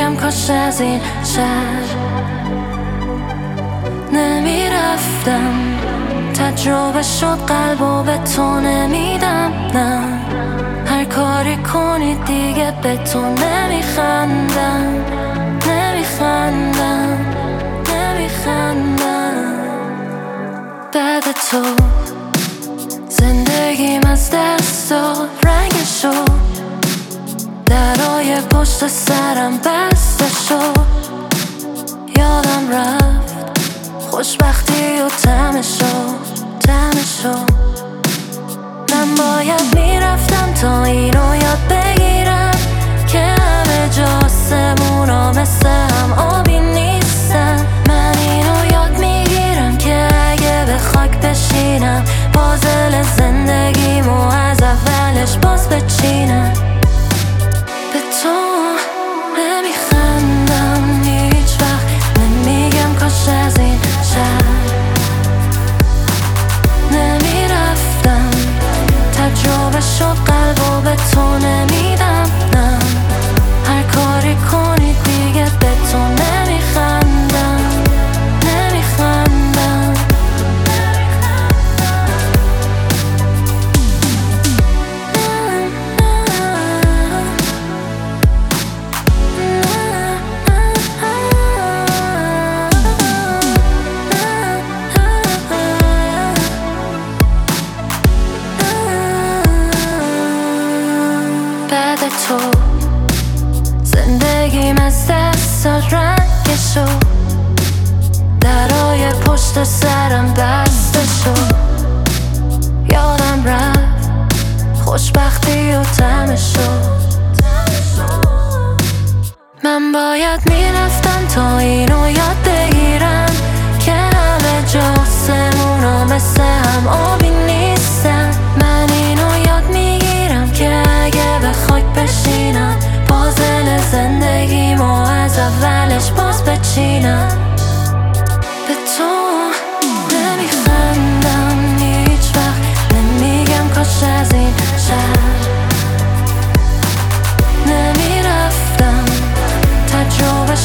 نمیگم کاش از این شهر نمیرفتم. تجربه شد قلبو به تو نمیدم، نه هر کاری کنی دیگه به تو نمیخندم، نمیخندم، نمیخندم. بعد تو زندگیم از دست داد رنگش شد، درای پشت سرم بسته شد. یادم رفت خوشبختی و طعمشو. من باید میرفتم تا اینو یاد بگیرم که همه جا آسمونا مثل هم آبی نیستن. من اینو یاد میگیرم که اگه به خاک بشینم پازل زندگیمو از اولش باز بچینم. به تو نمیخندم هیچ وقت، نمیگم کاش از این شهر نمیرفتم. تجربه شد قلبو به تو نمیدم، نه هر کاری کنی دیگه به تو نمیخندم، نمیخندم. بعد تو زندگیم از دست داد رنگشو، درای پشت سرم بسته شد. یادم رفت خوشبختی و طعمشو. من باید میرفتم تا اینو یاد بگیرم که همه جا آسمونا مثل هم آبی نیستن. من اینو یاد میگیرم که اگه به خاک بشینم پازل زندگیمو از اولش باز بچینم. به تو نمیخندم هیچ وقت، نمیگم کاش از این شهر نمیرفتم. تجربه